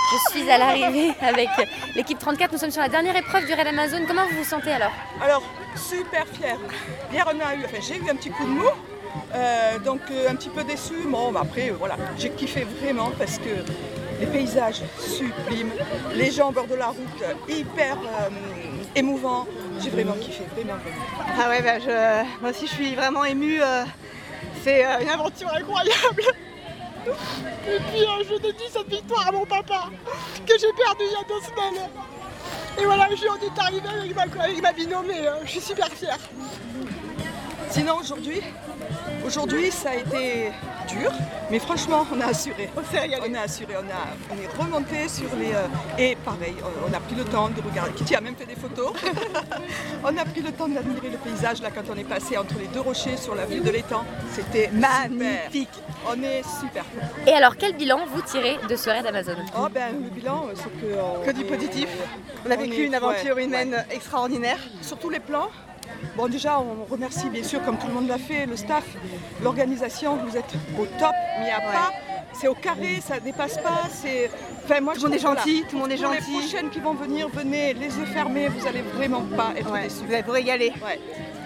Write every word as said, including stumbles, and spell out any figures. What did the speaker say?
Je suis à l'arrivée avec l'équipe trente-quatre. Nous sommes sur la dernière épreuve du Raid Amazon. Comment vous vous sentez alors? Alors, super fière. Hier, on a eu, enfin, j'ai eu un petit coup de mou, euh, donc euh, un petit peu déçu. Bon, bah, après, euh, voilà, j'ai kiffé vraiment parce que les paysages sublimes, les gens au bord de la route, hyper euh, émouvants. J'ai vraiment kiffé, vraiment, vraiment. Ah ouais, bah, je, moi aussi, je suis vraiment émue. Euh, c'est euh, une aventure incroyable. Et puis euh, je dédie cette victoire à mon papa que j'ai perdu il y a deux semaines. Et voilà, je suis est arrivé avec ma, avec ma binôme et euh, je suis super fière. Sinon aujourd'hui, aujourd'hui ça a été dur, mais franchement on a assuré. On s'est régalé. On a assuré, on, a, on est remonté sur les... Euh, et pareil, on, on a pris le temps de regarder. Kitty a même fait des photos. On a pris le temps d'admirer le paysage là quand on est passé entre les deux rochers sur la vue de l'étang. C'était magnifique. On est super. Et alors quel bilan vous tirez de ce Raid Amazon? Oh ben le bilan c'est que... On que du est, positif. On, on a on vécu est, une aventure ouais, humaine ouais. extraordinaire. Sur tous les plans. Bon déjà on remercie bien sûr comme tout le monde l'a fait, le staff, l'organisation, vous êtes au top, mais il n'y a ouais. pas, c'est au carré, ça dépasse pas, c'est... Enfin, moi, tout le monde est gentil, tout le monde est gentil. Les prochaines qui vont venir, venez les yeux fermés, vous allez vraiment pas être ouais, déçus. Vous allez vous régaler. Ouais.